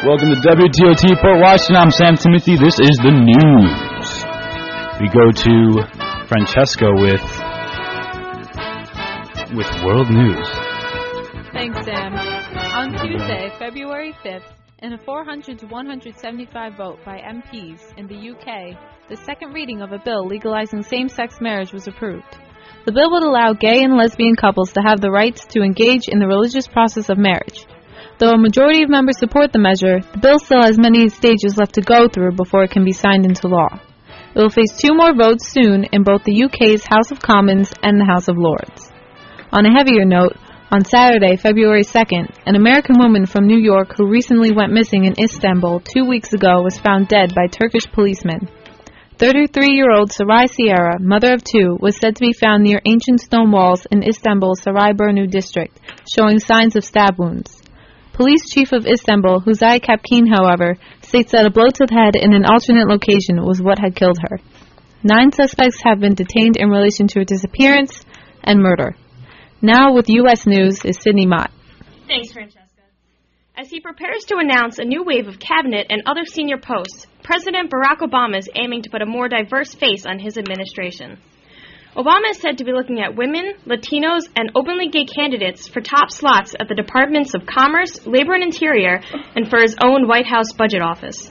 Welcome to WTOT Port Washington. I'm Sam Timothy. This is the news. We go to Francesca with World News. Thanks, Sam. On Tuesday, February 5th, in a 400 to 175 vote by MPs in the UK, the second reading of a bill legalizing same-sex marriage was approved. The bill would allow gay and lesbian couples to have the rights to engage in the religious process of marriage. Though a majority of members support the measure, the bill still has many stages left to go through before it can be signed into law. It will face 2 more votes soon in both the UK's House of Commons and the House of Lords. On a heavier note, on Saturday, February 2nd, an American woman from New York who recently went missing in Istanbul 2 weeks ago was found dead by Turkish policemen. 33-year-old Saray Sierra, mother of 2, was said to be found near ancient stone walls in Istanbul's Sarayburnu district, showing signs of stab wounds. Police chief of Istanbul, Huzay Kapkin, however, states that a blow to the head in an alternate location was what had killed her. 9 suspects have been detained in relation to her disappearance and murder. Now with U.S. News is Sydney Mott. Thanks, Francesca. As he prepares to announce a new wave of cabinet and other senior posts, President Barack Obama is aiming to put a more diverse face on his administration. Obama is said to be looking at women, Latinos, and openly gay candidates for top slots at the Departments of Commerce, Labor and Interior, and for his own White House budget office.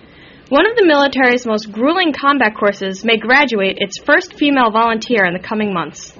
One of the military's most grueling combat courses may graduate its first female volunteer in the coming months.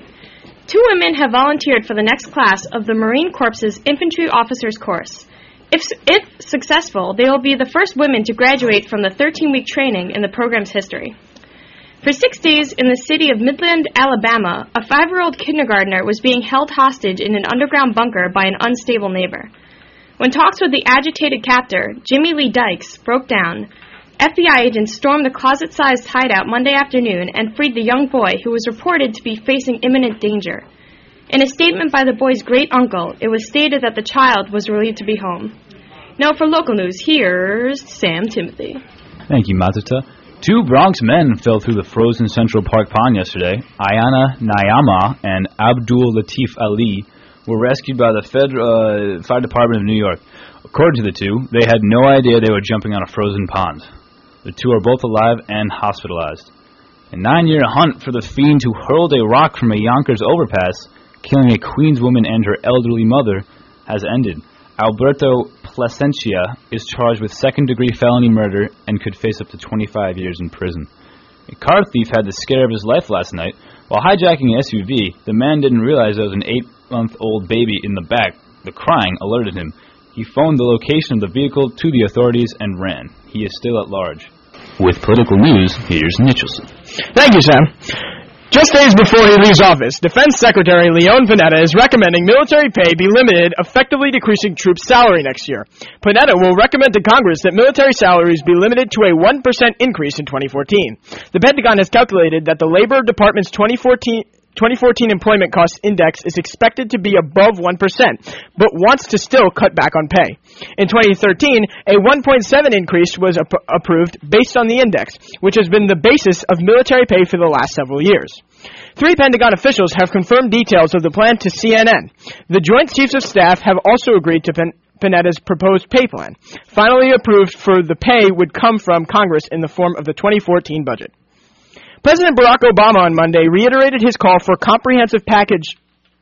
2 women have volunteered for the next class of the Marine Corps' Infantry Officers Course. If successful, they will be the first women to graduate from the 13-week training in the program's history. For 6 days in the city of Midland, Alabama, a 5-year-old kindergartner was being held hostage in an underground bunker by an unstable neighbor. When talks with the agitated captor, Jimmy Lee Dykes, broke down, FBI agents stormed the closet-sized hideout Monday afternoon and freed the young boy who was reported to be facing imminent danger. In a statement by the boy's great-uncle, it was stated that the child was relieved to be home. Now for local news, here's Sam Timothy. Thank you, Mazuta. 2 Bronx men fell through the frozen Central Park pond yesterday. Ayana Nayama and Abdul Latif Ali were rescued by the Fire Department of New York. According to the 2, they had no idea they were jumping on a frozen pond. The 2 are both alive and hospitalized. A 9-year hunt for the fiend who hurled a rock from a Yonkers overpass, killing a Queens woman and her elderly mother, has ended. Alberto Plasencia is charged with second-degree felony murder and could face up to 25 years in prison. A car thief had the scare of his life last night. While hijacking an SUV, the man didn't realize there was an 8-month-old baby in the back. The crying alerted him. He phoned the location of the vehicle to the authorities and ran. He is still at large. With political news, here's Nicholson. Thank you, Sam. Just days before he leaves office, Defense Secretary Leon Panetta is recommending military pay be limited, effectively decreasing troops' salary next year. Panetta will recommend to Congress that military salaries be limited to a 1% increase in 2014. The Pentagon has calculated that the Labor Department's 2014 Employment Cost Index is expected to be above 1%, but wants to still cut back on pay. In 2013, a 1.7 increase was approved based on the index, which has been the basis of military pay for the last several years. 3 Pentagon officials have confirmed details of the plan to CNN. The Joint Chiefs of Staff have also agreed to Panetta's proposed pay plan. Finally approved for the pay would come from Congress in the form of the 2014 budget. President Barack Obama on Monday reiterated his call for a comprehensive package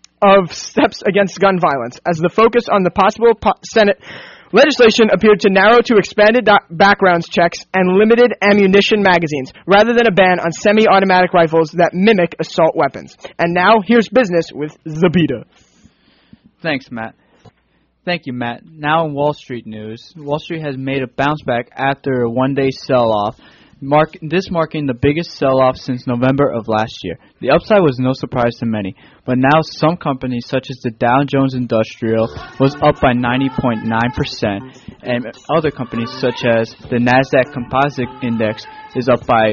of steps against gun violence, as the focus on the possible Senate legislation appeared to narrow to expanded background checks and limited ammunition magazines, rather than a ban on semi-automatic rifles that mimic assault weapons. And now, here's business with Zabita. Thanks, Matt. Thank you, Matt. Now in Wall Street news, Wall Street has made a bounce back after a one-day sell-off, marking the biggest sell-off since November of last year. The upside was no surprise to many, but now some companies such as the Dow Jones Industrial was up by 90.9%, and other companies such as the Nasdaq Composite Index is up by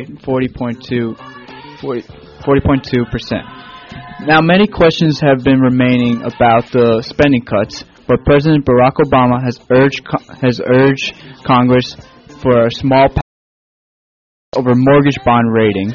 40.2%. Now many questions have been remaining about the spending cuts, but President Barack Obama has urged Congress for a small over mortgage bond ratings.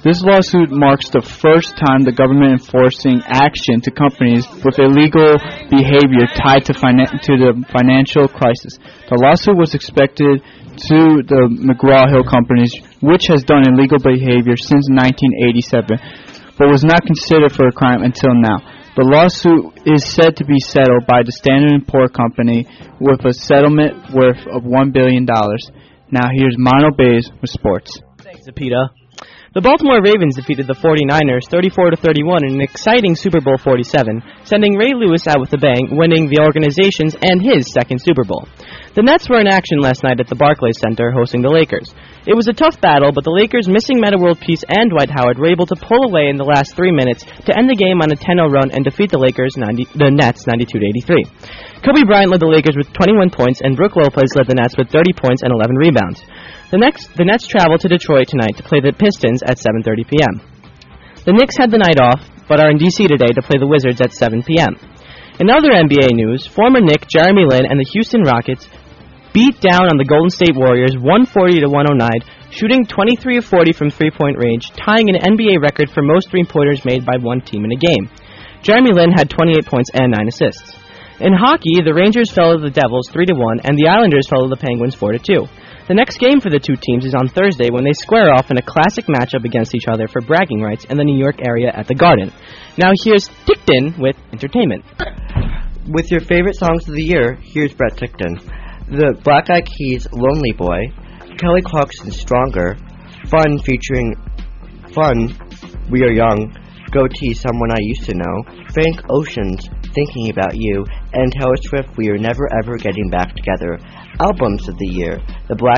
This lawsuit marks the first time the government enforcing action to companies with illegal behavior tied to the financial crisis. The lawsuit was expected to the McGraw-Hill companies, which has done illegal behavior since 1987, but was not considered for a crime until now. The lawsuit is said to be settled by the Standard & Poor's Company with a settlement worth of $1 billion. Now here's Mono Bays with sports. Thanks, Zapita. The Baltimore Ravens defeated the 49ers 34-31 in an exciting Super Bowl 47, sending Ray Lewis out with a bang, winning the organization's and his second Super Bowl. The Nets were in action last night at the Barclays Center hosting the Lakers. It was a tough battle, but the Lakers' missing Metta World Peace and Dwight Howard were able to pull away in the last 3 minutes to end the game on a 10-0 run and defeat the Nets 92-83. Kobe Bryant led the Lakers with 21 points, and Brook Lopez led the Nets with 30 points and 11 rebounds. The Nets travel to Detroit tonight to play the Pistons at 7:30 p.m. The Knicks had the night off, but are in D.C. today to play the Wizards at 7 p.m. In other NBA news, former Knick Jeremy Lin and the Houston Rockets beat down on the Golden State Warriors 140-109, shooting 23 of 40 from three-point range, tying an NBA record for most three-pointers made by one team in a game. Jeremy Lin had 28 points and 9 assists. In hockey, the Rangers fell to the Devils 3-1, and the Islanders fell to the Penguins 4-2. The next game for the two teams is on Thursday when they square off in a classic matchup against each other for bragging rights in the New York area at the Garden. Now here's Tickton with entertainment. With your favorite songs of the year, here's Brett Tickton. The Black Eyed Keys' Lonely Boy, Kelly Clarkson's Stronger, Fun featuring Fun, We Are Young, Goatee, Someone I Used to Know, Frank Ocean's Thinking About You, and Taylor Swift, We Are Never Ever Getting Back Together. Albums of the year: The Black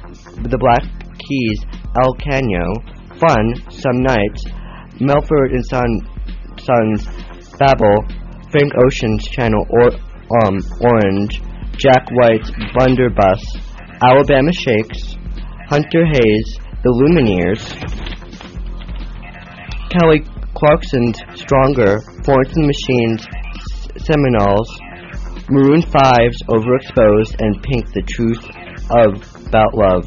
Keys' El Cano, Fun, Some Nights, Melford and Sons, Babel, Frank Ocean's Channel Orange, Jack White's Blunderbuss, Alabama Shakes, Hunter Hayes, The Lumineers, Kelly Clarkson's Stronger, Florence and the Machine's Seminoles, Maroon 5's Overexposed, and Pink, The Truth About Love.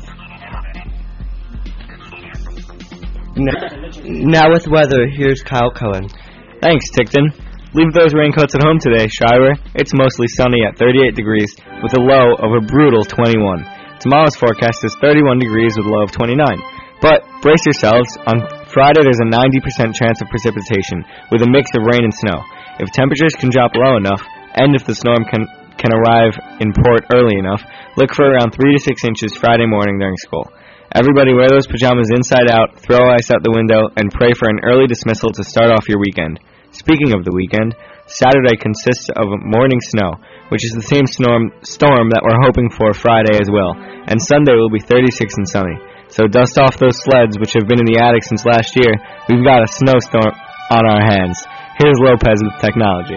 Now with weather, here's Kyle Cohen. Thanks, Tickton. Leave those raincoats at home today, Shriver. It's mostly sunny at 38 degrees with a low of a brutal 21. Tomorrow's forecast is 31 degrees with a low of 29. But brace yourselves, on Friday there's a 90% chance of precipitation with a mix of rain and snow. If temperatures can drop low enough, and if the storm can arrive in port early enough, look for around 3 to 6 inches Friday morning during school. Everybody wear those pajamas inside out, throw ice out the window, and pray for an early dismissal to start off your weekend. Speaking of the weekend, Saturday consists of morning snow, which is the same storm that we're hoping for Friday as well, and Sunday will be 36 and sunny. So dust off those sleds which have been in the attic since last year. We've got a snowstorm on our hands. Here's Lopez with technology.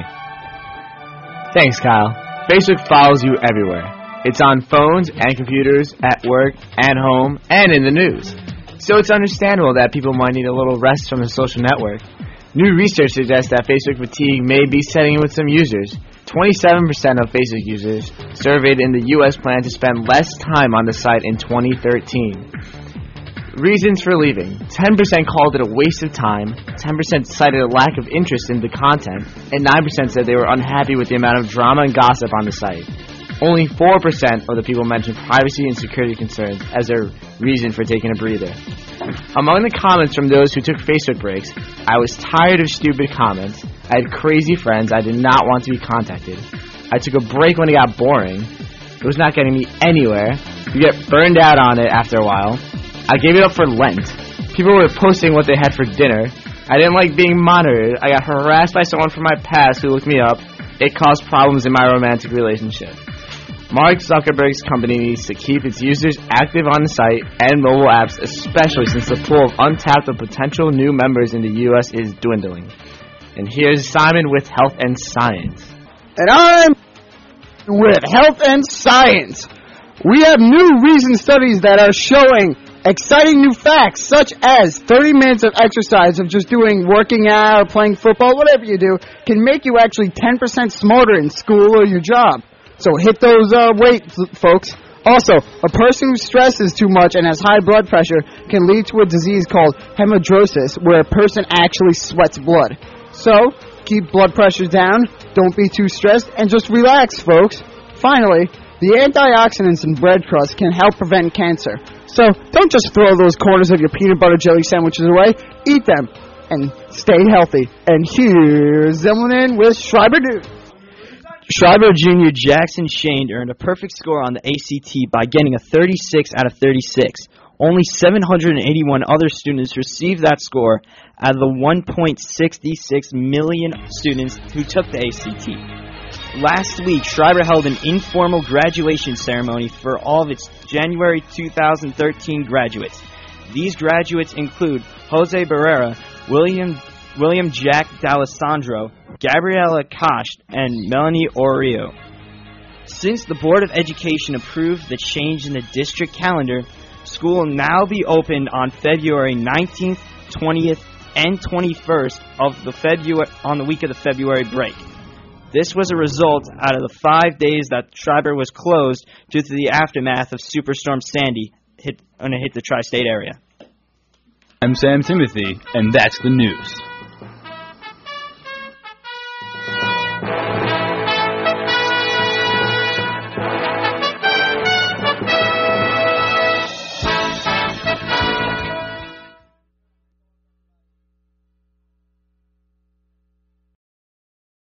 Thanks, Kyle. Facebook follows you everywhere. It's on phones and computers, at work, at home, and in the news. So it's understandable that people might need a little rest from the social network. New research suggests that Facebook fatigue may be setting in with some users. 27% of Facebook users surveyed in the U.S. plan to spend less time on the site in 2013. Reasons for leaving. 10% called it a waste of time, 10% cited a lack of interest in the content, and 9% said they were unhappy with the amount of drama and gossip on the site. Only 4% of the people mentioned privacy and security concerns as their reason for taking a breather. Among the comments from those who took Facebook breaks, I was tired of stupid comments, I had crazy friends, I did not want to be contacted, I took a break when it got boring, it was not getting me anywhere, you get burned out on it after a while, I gave it up for Lent. People were posting what they had for dinner. I didn't like being monitored. I got harassed by someone from my past who looked me up. It caused problems in my romantic relationship. Mark Zuckerberg's company needs to keep its users active on the site and mobile apps, especially since the pool of untapped and potential new members in the U.S. is dwindling. And here's Simon with Health and Science. And I'm with Health and Science. We have new recent studies that are showing exciting new facts, such as 30 minutes of exercise of just working out or playing football, whatever you do, can make you actually 10% smarter in school or your job. So hit those weights, folks. Also, a person who stresses too much and has high blood pressure can lead to a disease called hemidrosis, where a person actually sweats blood. So, keep blood pressure down, don't be too stressed, and just relax, folks. Finally, the antioxidants in bread crust can help prevent cancer. So, don't just throw those corners of your peanut butter jelly sandwiches away. Eat them and stay healthy. And here's Zimmerman with Schreiber News. Schreiber Jr. Jackson Shane earned a perfect score on the ACT by getting a 36 out of 36. Only 781 other students received that score out of the 1.66 million students who took the ACT. Last week, Schreiber held an informal graduation ceremony for all of its January 2013 graduates. These graduates include Jose Barrera, William Jack D'Alessandro, Gabriella Kosh, and Melanie Orio. Since the Board of Education approved the change in the district calendar, school will now be opened on February 19th, 20th, and 21st on the week of the February break. This was a result out of the 5 days that Schreiber was closed due to the aftermath of Superstorm Sandy hit the tri-state area. I'm Sam Timothy, and that's the news.